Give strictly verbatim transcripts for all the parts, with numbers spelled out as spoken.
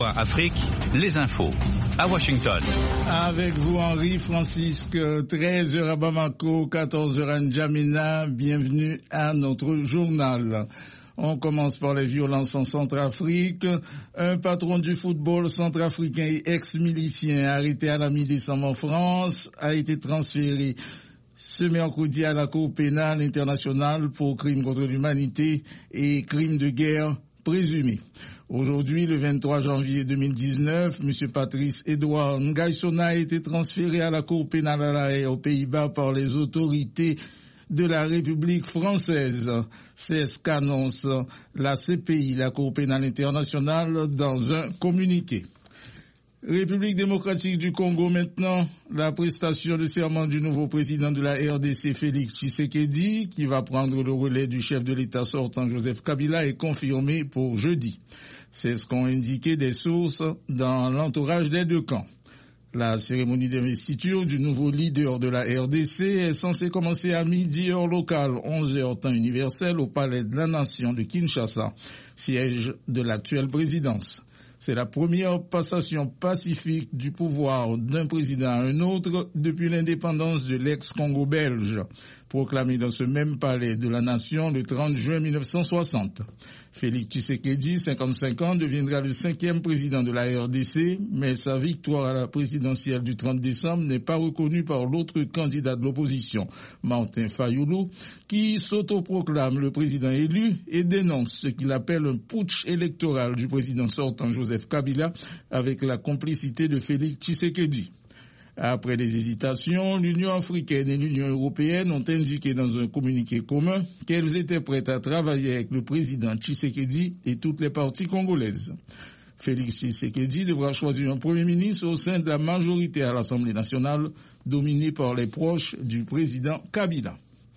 Afrique, les infos. À Washington. Avec vous, Henri Francisque, treize heures à Bamako, quatorze heures à N'Djamena. Bienvenue à notre journal. On commence par les violences en Centrafrique. Un patron du football centrafricain et ex-milicien arrêté à la mi-décembre en France a été transféré ce mercredi à la Cour pénale internationale pour crimes contre l'humanité et crimes de guerre présumés. Aujourd'hui, le vingt-trois janvier deux mille dix-neuf, M. Patrice Edouard Ngaïsona a été transféré à la Cour pénale à La Haye aux Pays-Bas par les autorités de la République française. C'est ce qu'annonce la C P I, la Cour pénale internationale, dans un communiqué. République démocratique du Congo maintenant, la prestation de serment du nouveau président de la R D C, Félix Tshisekedi, qui va prendre le relais du chef de l'État sortant, Joseph Kabila, est confirmé pour jeudi. C'est ce qu'ont indiqué des sources dans l'entourage des deux camps. La cérémonie d'investiture du nouveau leader de la R D C est censée commencer à midi heure locale, onze heures temps universel, au Palais de la Nation de Kinshasa, siège de l'actuelle présidence. C'est la première passation pacifique du pouvoir d'un président à un autre depuis l'indépendance de l'ex-Congo belge, proclamée dans ce même palais de la Nation le trente juin mille neuf cent soixante. Félix Tshisekedi, cinquante-cinq ans, deviendra le cinquième président de la R D C, mais sa victoire à la présidentielle du trente décembre n'est pas reconnue par l'autre candidat de l'opposition, Martin Fayoulou, qui s'autoproclame le président élu et dénonce ce qu'il appelle un putsch électoral du président sortant Joseph Kabila avec la complicité de Félix Tshisekedi. Après des hésitations, l'Union africaine et l'Union européenne ont indiqué dans un communiqué commun qu'elles étaient prêtes à travailler avec le président Tshisekedi et toutes les parties congolaises. Félix Tshisekedi devra choisir un premier ministre au sein de la majorité à l'Assemblée nationale, dominée par les proches du président Kabila.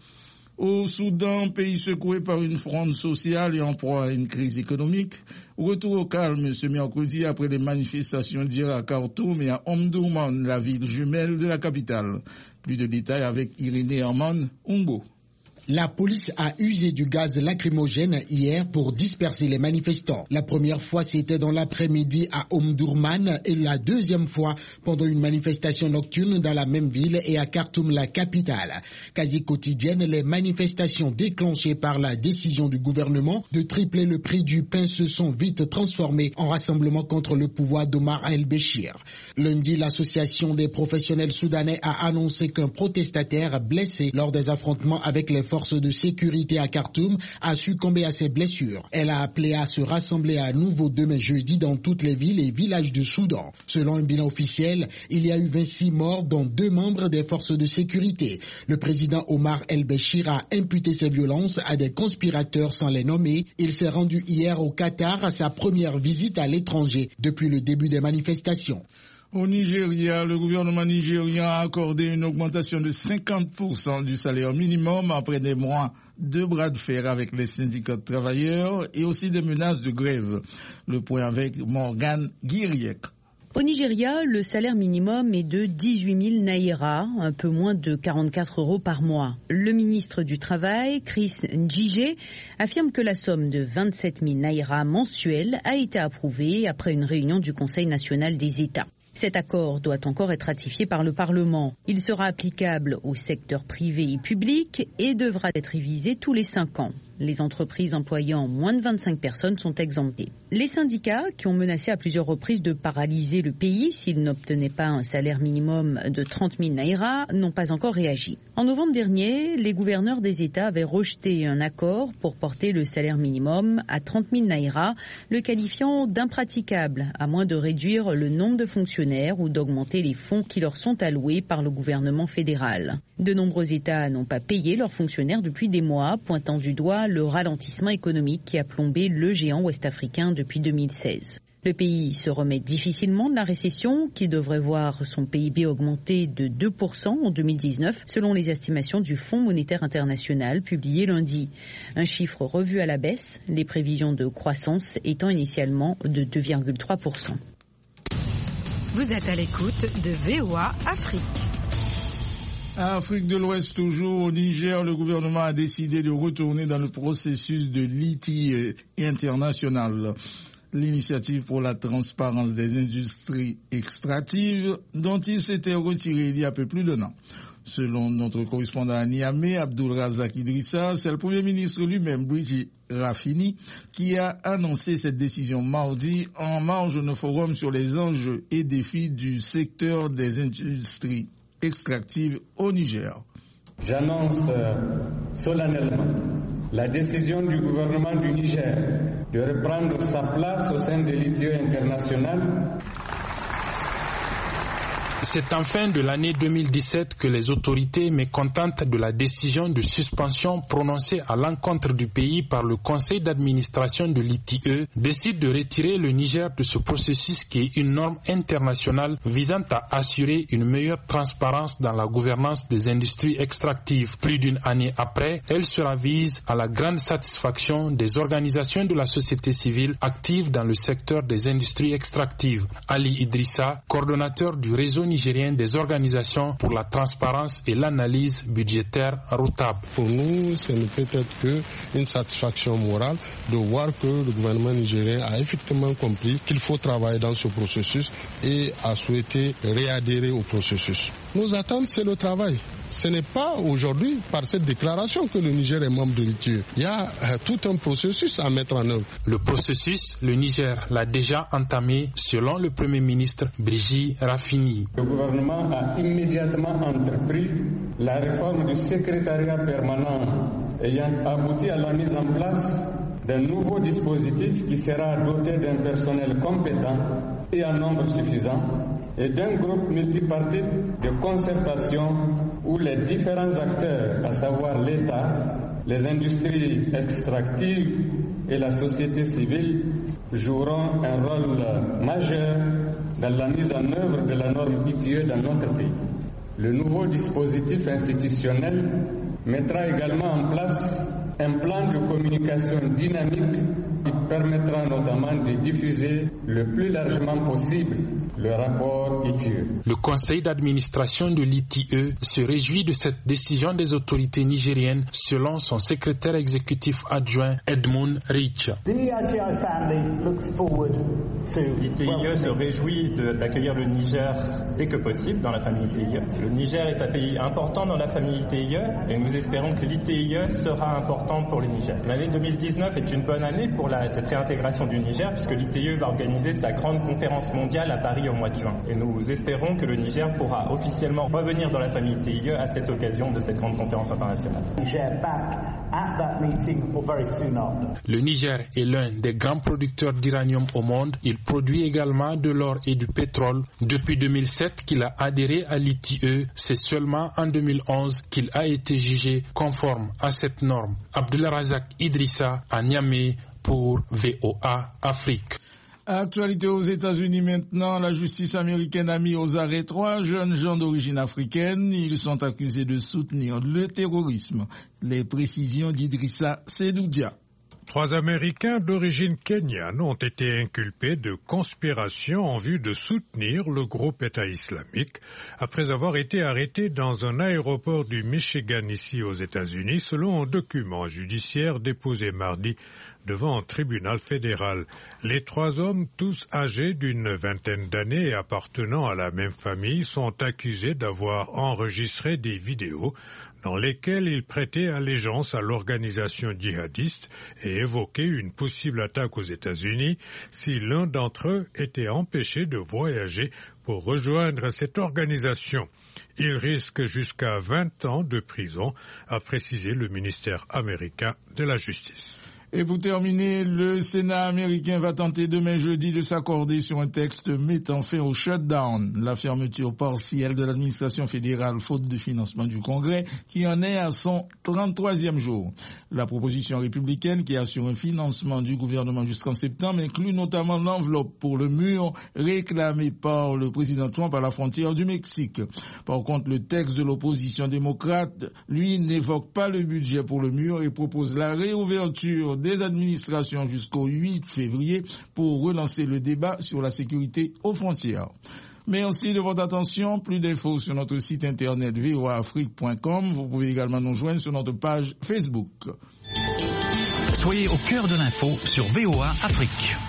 Au Soudan, pays secoué par une fronde sociale et en proie à une crise économique, retour au calme ce mercredi après les manifestations d'hier à Khartoum et à Omdurman, la ville jumelle de la capitale. Plus de détails avec Irénée Herman Umbo. La police a usé du gaz lacrymogène hier pour disperser les manifestants. La première fois, c'était dans l'après-midi à Omdurman et la deuxième fois pendant une manifestation nocturne dans la même ville et à Khartoum, la capitale. Quasi quotidienne, les manifestations déclenchées par la décision du gouvernement de tripler le prix du pain se sont vite transformées en rassemblement contre le pouvoir d'Omar el-Béchir. Lundi, l'association des professionnels soudanais a annoncé qu'un protestataire blessé lors des affrontements avec les forces de sécurité à Khartoum a succombé à ses blessures. Elle a appelé à se rassembler à nouveau demain jeudi dans toutes les villes et villages du Soudan. Selon un bilan officiel, il y a eu vingt-six morts, dont deux membres des forces de sécurité. Le président Omar el-Béchir a imputé ces violences à des conspirateurs sans les nommer. Il s'est rendu hier au Qatar à sa première visite à l'étranger depuis le début des manifestations. Au Nigeria, le gouvernement nigérien a accordé une augmentation de cinquante pour cent du salaire minimum après des mois de bras de fer avec les syndicats de travailleurs et aussi des menaces de grève. Le point avec Morgan Guiriek. Au Nigeria, le salaire minimum est de dix-huit mille naira, un peu moins de quarante-quatre euros par mois. Le ministre du Travail, Chris Njije, affirme que la somme de vingt-sept mille naira mensuels a été approuvée après une réunion du Conseil national des États. Cet accord doit encore être ratifié par le Parlement. Il sera applicable au secteur privé et public et devra être révisé tous les cinq ans. Les entreprises employant moins de vingt-cinq personnes sont exemptées. Les syndicats, qui ont menacé à plusieurs reprises de paralyser le pays s'ils n'obtenaient pas un salaire minimum de trente mille naira, n'ont pas encore réagi. En novembre dernier, les gouverneurs des États avaient rejeté un accord pour porter le salaire minimum à trente mille naira, le qualifiant d'impraticable, à moins de réduire le nombre de fonctionnaires ou d'augmenter les fonds qui leur sont alloués par le gouvernement fédéral. De nombreux États n'ont pas payé leurs fonctionnaires depuis des mois, pointant du doigt le ralentissement économique qui a plombé le géant ouest-africain depuis deux mille seize. Le pays se remet difficilement de la récession qui devrait voir son P I B augmenter de deux pour cent en deux mille dix-neuf selon les estimations du Fonds monétaire international publiées lundi. Un chiffre revu à la baisse, les prévisions de croissance étant initialement de deux virgule trois pour cent. Vous êtes à l'écoute de V O A Afrique. Afrique de l'Ouest toujours, au Niger, le gouvernement a décidé de retourner dans le processus de litige international. l'initiative pour la transparence des industries extractives dont il s'était retiré il y a peu plus d'un an. Selon notre correspondant à Niamey, Abdulrazak Idrissa, c'est le Premier ministre lui-même, Brigitte Raffini, qui a annoncé cette décision mardi en marge d'un forum sur les enjeux et défis du secteur des industries extractives au Niger. J'annonce solennellement la décision du gouvernement du Niger de reprendre sa place au sein de l'I T I E international. C'est en fin de l'année deux mille dix-sept que les autorités mécontentes de la décision de suspension prononcée à l'encontre du pays par le conseil d'administration de l'I T I E décident de retirer le Niger de ce processus qui est une norme internationale visant à assurer une meilleure transparence dans la gouvernance des industries extractives. Plus d'une année après, elle se ravise à la grande satisfaction des organisations de la société civile actives dans le secteur des industries extractives. Ali Idrissa, coordonnateur du réseau nigérien des organisations pour la transparence et l'analyse budgétaire Routab. Pour nous, ce ne peut être qu'une satisfaction morale de voir que le gouvernement nigérien a effectivement compris qu'il faut travailler dans ce processus et a souhaité réadhérer au processus. Nos attentes, c'est le travail. Ce n'est pas aujourd'hui par cette déclaration que le Niger est membre de l'I T I E. Il y a euh, tout un processus à mettre en œuvre. Le processus, le Niger l'a déjà entamé selon le Premier ministre Brigitte Raffini. Le gouvernement a immédiatement entrepris la réforme du secrétariat permanent ayant abouti à la mise en place d'un nouveau dispositif qui sera doté d'un personnel compétent et en nombre suffisant et d'un groupe multipartite de concertation où les différents acteurs, à savoir l'État, les industries extractives et la société civile, joueront un rôle majeur dans la mise en œuvre de la norme I T I E dans notre pays. Le nouveau dispositif institutionnel mettra également en place un plan de communication dynamique qui permettra notamment de diffuser le plus largement possible le rapport I T I E. Le conseil d'administration de l'I T I E se réjouit de cette décision des autorités nigériennes selon son secrétaire exécutif adjoint Edmund Rich. L'I T I E se réjouit de, d'accueillir le Niger dès que possible dans la famille I T I E. Le Niger est un pays important dans la famille I T I E et nous espérons que l'I T I E sera important pour le Niger. L'année deux mille dix-neuf est une bonne année pour la, cette réintégration du Niger puisque l'I T I E va organiser sa grande conférence mondiale à Paris au mois de juin. Et nous espérons que le Niger pourra officiellement revenir dans la famille I T I E à cette occasion de cette grande conférence internationale. Le Niger est l'un des grands producteurs d'uranium au monde. Il produit également de l'or et du pétrole. Depuis deux mille sept qu'il a adhéré à l'I T I E, c'est seulement en deux mille onze qu'il a été jugé conforme à cette norme. Abdulrazak Idrissa à Niamey pour V O A Afrique. Actualité aux États-Unis maintenant, la justice américaine a mis aux arrêts trois jeunes gens d'origine africaine. Ils sont accusés de soutenir le terrorisme. Les précisions d'Idrissa Sedoudia. Trois Américains d'origine kenyane ont été inculpés de conspiration en vue de soutenir le groupe État islamique après avoir été arrêtés dans un aéroport du Michigan ici aux États-Unis selon un document judiciaire déposé mardi devant un tribunal fédéral. Les trois hommes, tous âgés d'une vingtaine d'années et appartenant à la même famille, sont accusés d'avoir enregistré des vidéos dans lesquelles ils prêtaient allégeance à l'organisation djihadiste et évoquaient une possible attaque aux États-Unis si l'un d'entre eux était empêché de voyager pour rejoindre cette organisation. Il risque jusqu'à vingt ans de prison, a précisé le ministère américain de la Justice. Et pour terminer, le Sénat américain va tenter demain jeudi de s'accorder sur un texte mettant fin au shutdown, la fermeture partielle de l'administration fédérale faute de financement du Congrès, qui en est à son trente-troisième jour. La proposition républicaine qui assure un financement du gouvernement jusqu'en septembre inclut notamment l'enveloppe pour le mur réclamé par le président Trump à la frontière du Mexique. Par contre, le texte de l'opposition démocrate, lui, n'évoque pas le budget pour le mur et propose la réouverture des administrations jusqu'au huit février pour relancer le débat sur la sécurité aux frontières. Merci de votre attention. Plus d'infos sur notre site internet v o a afrique point com. Vous pouvez également nous joindre sur notre page Facebook. Soyez au cœur de l'info sur V O A Afrique.